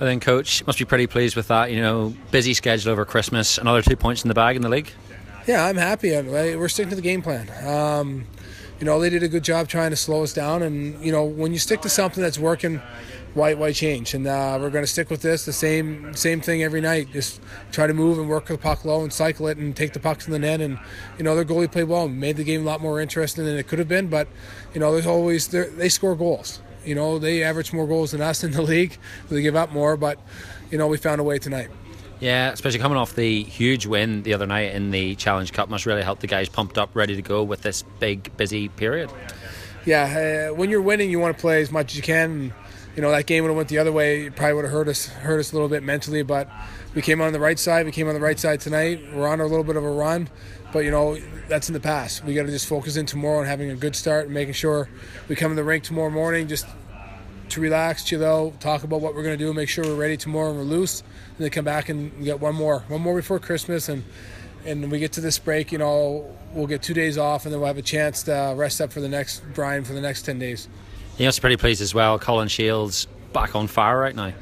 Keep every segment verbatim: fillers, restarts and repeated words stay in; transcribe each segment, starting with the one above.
Well then, Coach, must be pretty pleased with that. You know, busy schedule over Christmas, another two points in the bag in the league. Yeah, I'm happy. We're sticking to the game plan. Um, you know, they did a good job trying to slow us down, and you know, when you stick to something that's working, why why change? And uh, we're going to stick with this, the same same thing every night. Just try to move and work the puck low and cycle it and take the puck to the net. And you know, their goalie played well, made the game a lot more interesting than it could have been. But you know, there's always they score goals. You know, they average more goals than us in the league. They give up more, but you know, we found a way tonight. Yeah, especially coming off the huge win the other night in the Challenge Cup must really help the guys pumped up, ready to go with this big, busy period. Yeah, uh, when you're winning, you want to play as much as you can. And, you know, that game would have went the other way. It probably would have hurt us, hurt us a little bit mentally. But we came on the right side. We came on the right side tonight. We're on a little bit of a run, but you know that's in the past. We got to just focus in tomorrow on having a good start and making sure we come in the rink tomorrow morning just to relax, chill out, talk about what we're going to do, make sure we're ready tomorrow and we're loose, and then come back and get one more, one more before Christmas, and and we get to this break. You know, we'll get two days off, and then we'll have a chance to rest up for the next Brian for the next ten days. He was pretty pleased as well. Colin Shields back on fire right now.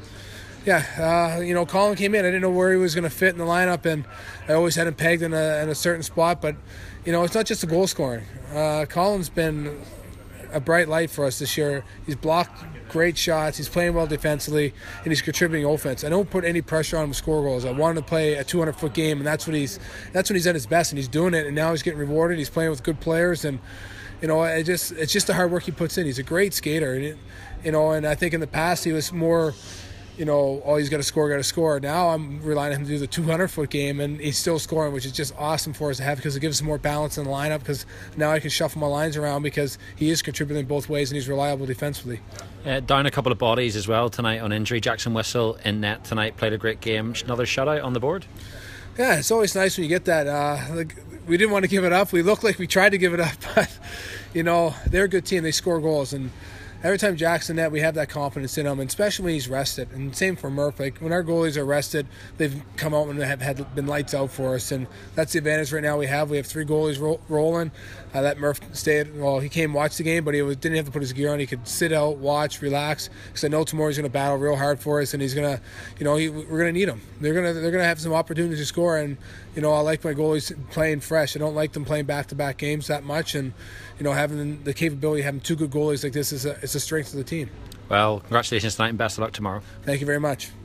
Yeah, uh, you know, Colin came in. I didn't know where he was going to fit in the lineup, and I always had him pegged in a, in a certain spot. But you know, it's not just the goal scoring. Uh, Colin's been a bright light for us this year. He's blocked great shots. He's playing well defensively, and he's contributing offense. I don't put any pressure on him to score goals. I want him to play a two hundred foot game, and that's what he's that's when he's at his best, and he's doing it. And now he's getting rewarded. He's playing with good players, and you know, it just it's just the hard work he puts in. He's a great skater, and it, you know, and I think in the past he was more, you know, oh, he's got to score, got to score. Now I'm relying on him to do the two hundred foot game, and he's still scoring, which is just awesome for us to have because it gives us more balance in the lineup. Because now I can shuffle my lines around because he is contributing both ways and he's reliable defensively. Uh, down a couple of bodies as well tonight on injury. Jackson Whistle in net tonight, played a great game. Another shutout on the board. Yeah, it's always nice when you get that. Uh, like, we didn't want to give it up. We looked like we tried to give it up, but you know, they're a good team. They score goals, and every time Jackson net, we have that confidence in him, and especially when he's rested. And same for Murph. Like when our goalies are rested, they've come out and have had been lights out for us, and that's the advantage right now we have. We have three goalies ro- rolling. I let Murph stay. Well, he came watch the game, but he was, didn't have to put his gear on. He could sit out, watch, relax, because I know tomorrow he's going to battle real hard for us, and he's going to, you know, he, we're going to need him. They're going to they're going to have some opportunities to score, and you know, I like my goalies playing fresh. I don't like them playing back-to-back games that much, and you know, having the capability of having two good goalies like this is a, it's a strength of the team. Well, congratulations tonight and best of luck tomorrow. Thank you very much.